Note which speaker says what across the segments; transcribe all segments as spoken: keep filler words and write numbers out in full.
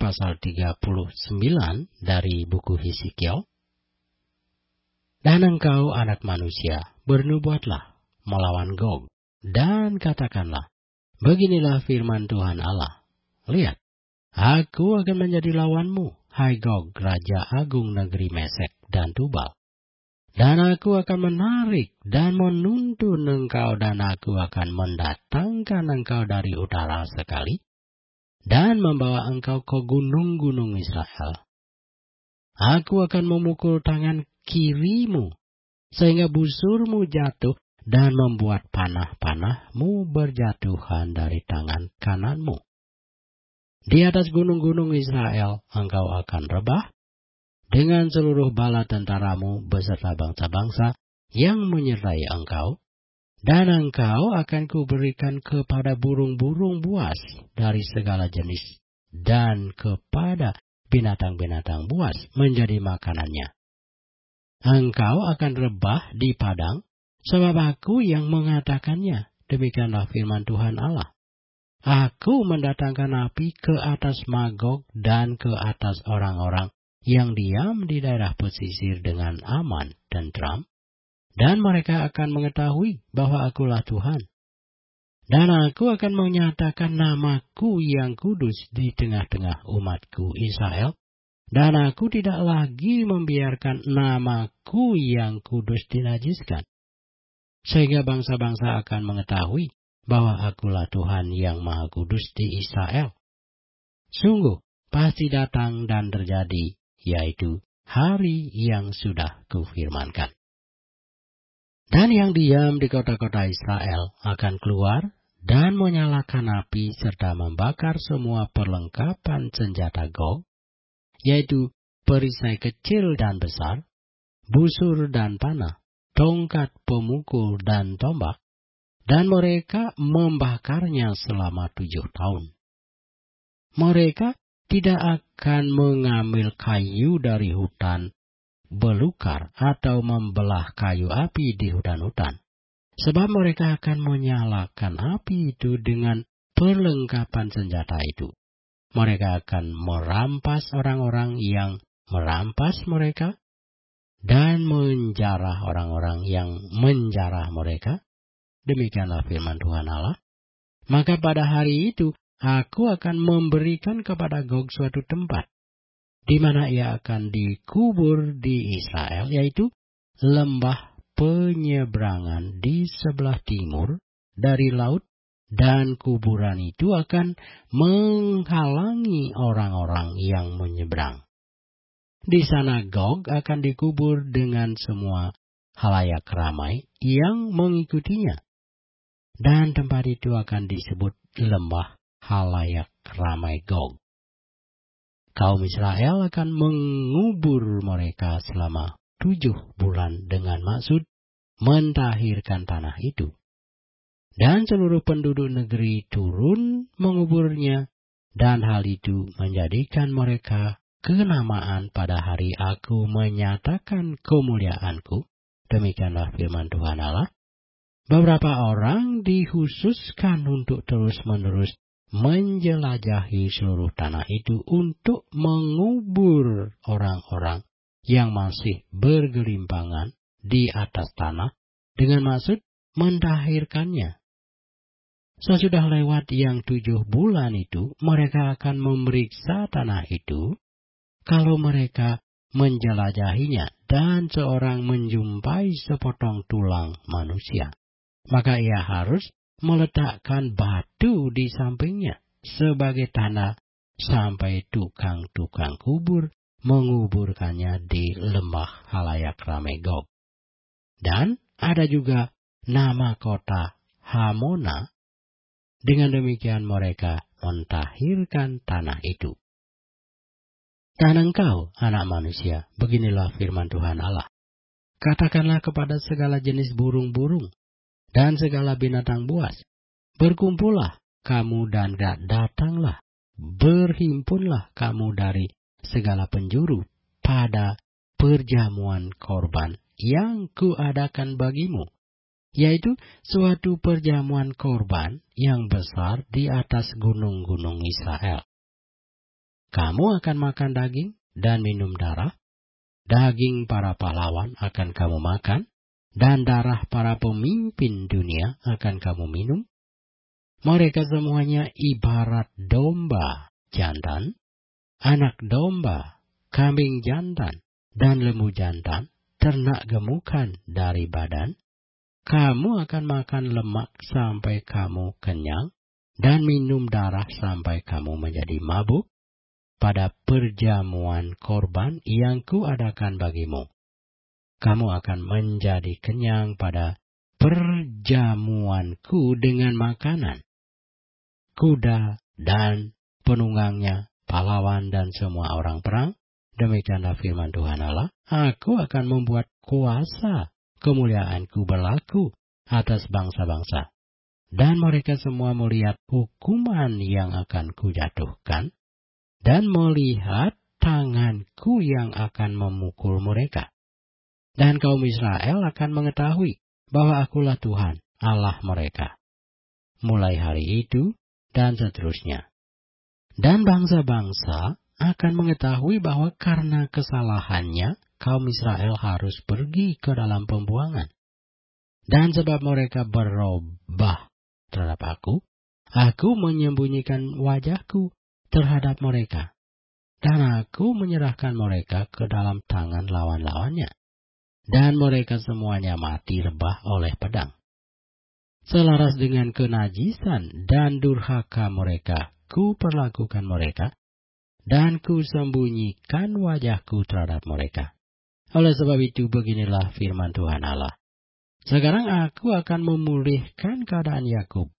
Speaker 1: pasal tiga puluh sembilan dari buku Hizkiel. Dan engkau anak manusia, bernubuatlah melawan Gog, dan katakanlah, beginilah firman Tuhan Allah. Lihat, aku akan menjadi lawanmu, hai Gog, raja agung negeri Mesek dan Tubal. Dan aku akan menarik dan menuntun engkau, dan aku akan mendatangkan engkau dari utara sekali, dan membawa engkau ke gunung-gunung Israel. Aku akan memukul tangan kirimu, sehingga busurmu jatuh, dan membuat panah-panahmu berjatuhan dari tangan kananmu. Di atas gunung-gunung Israel engkau akan rebah, dengan seluruh bala tentaramu beserta bangsa-bangsa yang menyertai engkau, dan engkau akan kuberikan kepada burung-burung buas dari segala jenis, dan kepada binatang-binatang buas menjadi makanannya. Engkau akan rebah di padang, sebab aku yang mengatakannya. Demikianlah firman Tuhan Allah. Aku mendatangkan api ke atas Magog dan ke atas orang-orang yang diam di daerah pesisir dengan aman dan tentram, dan mereka akan mengetahui bahwa akulah Tuhan. Dan aku akan menyatakan namaku yang kudus di tengah-tengah umatku Israel, dan aku tidak lagi membiarkan namaku yang kudus dinajiskan, sehingga bangsa-bangsa akan mengetahui bahwa akulah Tuhan yang Maha Kudus di Israel. Sungguh, pasti datang dan terjadi, yaitu hari yang sudah kufirmankan. Dan yang diam di kota-kota Israel akan keluar dan menyalakan api serta membakar semua perlengkapan senjata Gog, yaitu perisai kecil dan besar, busur dan panah, tongkat pemukul dan tombak, dan mereka membakarnya selama tujuh tahun. Mereka tidak akan mengambil kayu dari hutan belukar atau membelah kayu api di hutan-hutan, sebab mereka akan menyalakan api itu dengan perlengkapan senjata itu. Mereka akan merampas orang-orang yang merampas mereka, dan menjarah orang-orang yang menjarah mereka. Demikianlah firman Tuhan Allah. Maka pada hari itu, aku akan memberikan kepada Gog suatu tempat, di mana ia akan dikubur di Israel, yaitu lembah penyeberangan di sebelah timur dari laut, dan kuburan itu akan menghalangi orang-orang yang menyeberang. Di sana Gog akan dikubur dengan semua halayak ramai yang mengikutinya, dan tempat itu akan disebut lembah halayak ramai Gog. Kaum Israel akan mengubur mereka selama tujuh bulan dengan maksud mentahirkan tanah itu. Dan seluruh penduduk negeri turun menguburnya, dan hal itu menjadikan mereka kenamaan pada hari aku menyatakan kemuliaanku. Demikianlah firman Tuhan Allah. Beberapa orang dikhususkan untuk terus-menerus menjelajahi seluruh tanah itu untuk mengubur orang-orang yang masih bergelimpangan di atas tanah dengan maksud mentahirkannya. Sesudah lewat yang tujuh bulan itu, mereka akan memeriksa tanah itu. Kalau mereka menjelajahinya dan seorang menjumpai sepotong tulang manusia, maka ia harus meletakkan batu di sampingnya sebagai tanda sampai tukang-tukang kubur menguburkannya di lembah halayak ramai Gog. Dan ada juga nama kota Hamona. Dengan demikian mereka mentahirkan tanah itu. Dan engkau, anak manusia, beginilah firman Tuhan Allah. Katakanlah kepada segala jenis burung-burung dan segala binatang buas, berkumpullah kamu dan datanglah, berhimpunlah kamu dari segala penjuru pada perjamuan korban yang kuadakan bagimu, yaitu suatu perjamuan korban yang besar di atas gunung-gunung Israel. kamu akan makan daging dan minum darah. Daging para pahlawan akan kamu makan, dan darah para pemimpin dunia akan kamu minum. Mereka semuanya ibarat domba jantan, anak domba, kambing jantan, dan lembu jantan, ternak gemukan dari badan. Kamu akan makan lemak sampai kamu kenyang, dan minum darah sampai kamu menjadi mabuk pada perjamuan korban yang kuadakan bagimu. Kamu akan menjadi kenyang pada perjamuanku dengan makanan. Kuda dan penunggangnya, pahlawan dan semua orang perang, demikianlah firman Tuhan Allah, aku akan membuat kuasa kemuliaanku berlaku atas bangsa-bangsa. Dan mereka semua melihat hukuman yang akan kujatuhkan, dan melihat tanganku yang akan memukul mereka. Dan kaum Israel akan mengetahui bahwa akulah Tuhan, Allah mereka. Mulai hari itu, dan seterusnya. Dan bangsa-bangsa akan mengetahui bahwa karena kesalahannya, kaum Israel harus pergi ke dalam pembuangan. Dan sebab mereka berubah terhadap aku, aku menyembunyikan wajahku terhadap mereka, dan aku menyerahkan mereka ke dalam tangan lawan-lawannya, dan mereka semuanya mati rebah oleh pedang. Selaras dengan kenajisan dan durhaka mereka, ku perlakukan mereka, dan ku sembunyikan wajahku terhadap mereka. Oleh sebab itu beginilah firman Tuhan Allah. Sekarang aku akan memulihkan keadaan Yakub,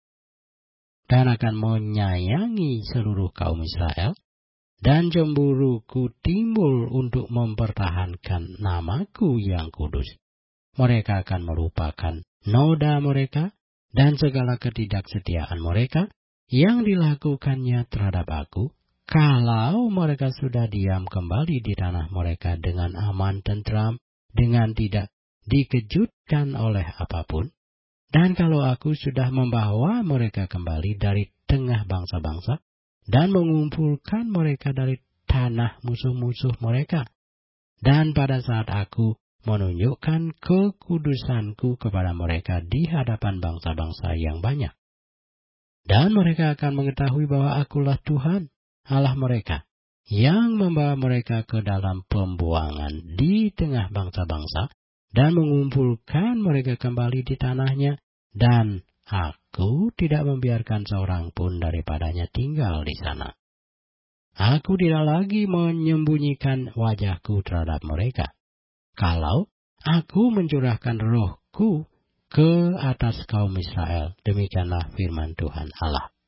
Speaker 1: dan akan menyayangi seluruh kaum Israel, dan cemburuku timbul untuk mempertahankan namaku yang kudus. Mereka akan melupakan noda mereka, dan segala ketidaksetiaan mereka yang dilakukannya terhadap aku, kalau mereka sudah diam kembali di tanah mereka dengan aman tentram, dengan tidak dikejutkan oleh apapun. Dan kalau aku sudah membawa mereka kembali dari tengah bangsa-bangsa, dan mengumpulkan mereka dari tanah musuh-musuh mereka, dan pada saat aku menunjukkan kekudusanku kepada mereka di hadapan bangsa-bangsa yang banyak, dan mereka akan mengetahui bahwa akulah Tuhan, Allah mereka, yang membawa mereka ke dalam pembuangan di tengah bangsa-bangsa, dan mengumpulkan mereka kembali di tanahnya, dan aku tidak membiarkan seorang pun daripadanya tinggal di sana. Aku tidak lagi menyembunyikan wajahku terhadap mereka, kalau aku mencurahkan rohku ke atas kaum Israel. Demikianlah firman Tuhan Allah.